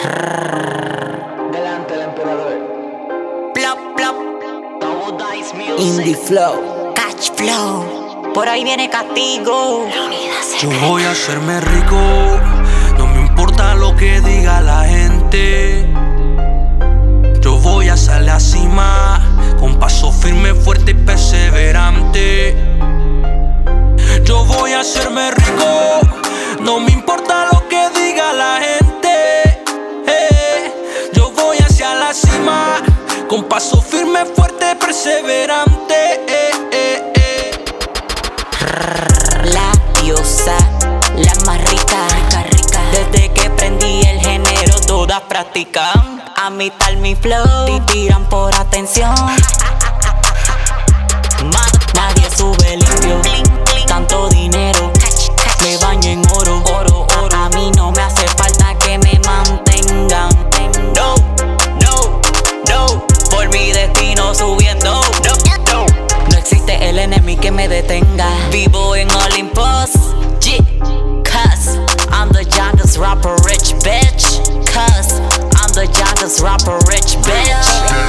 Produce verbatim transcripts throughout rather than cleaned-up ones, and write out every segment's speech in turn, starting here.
Delante del emperador. Plop, plop. Double Dice Music. Indie Flow. Catch flow. Por ahí viene castigo. Yo voy a hacerme rico, no me importa lo que diga la gente. Yo voy a salir a la cima, con paso firme, fuerte y perseverante. Yo voy a hacerme rico, no me importa lo que diga la gente. eh. Yo voy hacia la cima, con paso firme, fuerte, perseverante. eh, eh, eh. La diosa, la más rica, rica, rica. Desde que prendí el género, todas practican. A mi tal mi flow, y tiran por atención. Nadie sube limpio, tanto dinero. Me baño en oro, oro, oro. A mí no me hace falta que me mantengan. No, no, no. Por mi destino subiendo. No, no. No existe el enemigo que me detenga. Vivo en Olympus, yeah. Cause I'm the youngest rapper rich bitch. Cause I'm the youngest rapper rich bitch.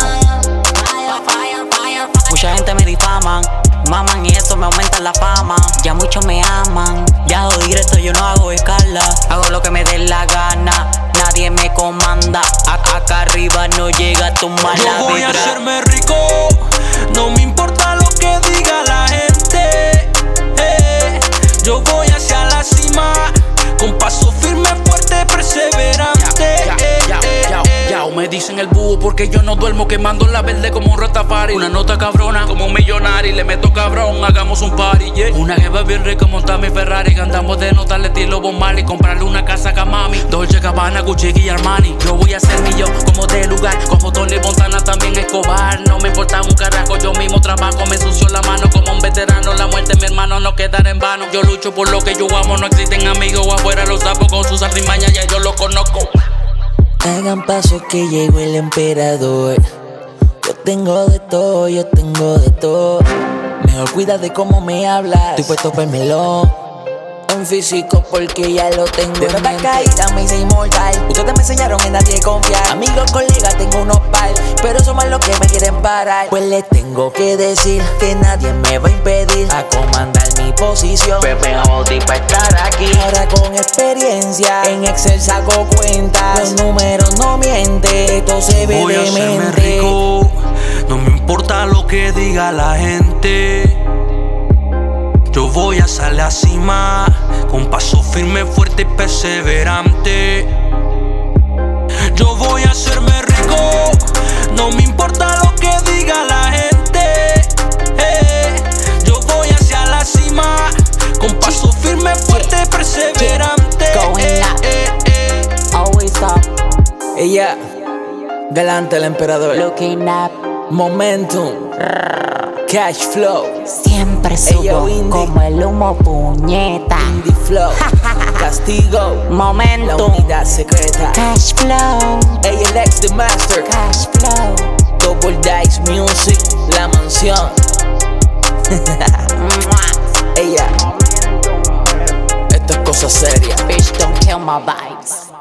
Mucha gente me difaman, maman y eso me aumenta la fama. Ya muchos me aman, ya hago directo, yo no hago escala. Hago lo que me dé la gana, nadie me comanda. A acá arriba no llega tu mala vibra. Yo voy a hacerme rico, no me importa lo que diga la gente. eh. Yo voy hacia la cima, con paso firme, fuerte, perseverante. Ya, eh, ya, eh, ya, eh. ya, me dicen el búho porque yo no duermo quemando la verde como un ratafari. Una nota cabrona como un millonario, le meto cabrón, hagamos un party, yeah. Una jeva bien rica, montar mi Ferrari, andamos de nota al estilo Bob Marley, comprarle una casa a Kamami, Dolce Gabbana, Gucci y Armani. Yo voy a ser millón como de lugar, como Tony Montana, también Escobar. No me importa un carajo, yo mismo trabajo, me ensucio la mano como un veterano. La muerte mi hermano no quedará en vano. Yo lucho por lo que yo amo, no existen amigos afuera los sapos con sus artimañas, ya yo lo conozco. Hagan paso que llegó el emperador. Yo tengo de todo, yo tengo de todo. Mejor cuida de cómo me hablas. Estoy puesto para el melón. En físico porque ya lo tengo de en mente. Caída me hice inmortal. Ustedes me enseñaron en nadie confiar. Amigos, colegas, tengo unos par, pero son más los que me quieren parar. Pues les tengo que decir que nadie me va a impedir a comandar mi posición. Pues me jodí para estar aquí. Ahora con experiencia en Excel saco cuentas. Los números no mienten, esto se ve Voy a hacerme demente. rico, no me importa lo que diga la gente. Yo voy a salir a la cima, con paso firme, fuerte y perseverante. Yo voy a hacerme rico, no me importa lo que diga la gente. eh. Yo voy hacia la cima, con paso firme, fuerte y perseverante. Going eh, up. eh, eh. Always up, Ella, galante el emperador. looking up. Momentum, Cash Flow, Siempre subo Indie. como el humo, puñeta. Indie Flow, Castigo, la Momentum, unidad secreta. cash flow, Ella el ex The Master, cash flow. Double Dice Music, La Mansión. Ella, esto es cosa seria. Bitch, don't kill my vibes.